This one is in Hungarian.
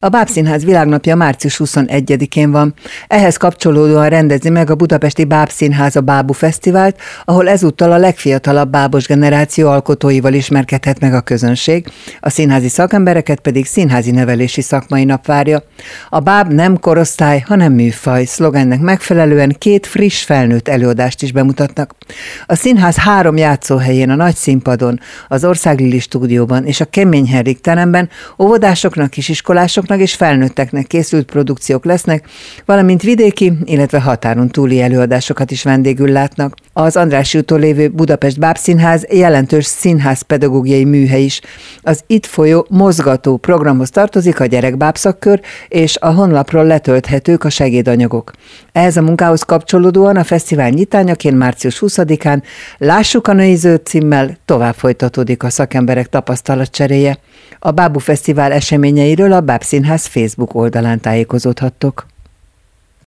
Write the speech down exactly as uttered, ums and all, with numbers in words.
A Bábszínház világnapja március huszonegyedikén van. Ehhez kapcsolódóan rendezi meg a budapesti Bábszínház a Bábú Fesztivált, ahol ezúttal a legfiatalabb bábos generáció alkotóival ismerkedhet meg a közönség, a színházi szakembereket pedig színházi nevelési szakmai nap várja. A báb nem korosztály, hanem műfaj. Szlogennek megfelelően két friss felnőtt előadást is bemutatnak. A színház három játszóhelyén, a Nagy Színpadon, az Országlili Stúdióban és a Kemény Henrik teremben óvodásoknak, kisiskolásoknak és felnőtteknek készült produkciók lesznek, valamint vidéki, illetve határon túli előadásokat is vendégül látnak. Az Andrássy úton lévő Budapest Bábszínház jelentős színházpedagógiai műhely is. Az itt folyó mozgató programhoz tartozik a gyerekbábszakkör és a honlapról letölthetők a segédanyagok. Ehhez a munkához kapcsolódóan a fesztivál nyitányaként március huszadikán Lássuk a női zöld címmel tovább folytatódik a szakemberek tapasztalatcseréje. A Bábú Fesztivál eseményeiről a Bábszínház Facebook oldalán tájékozódhattok.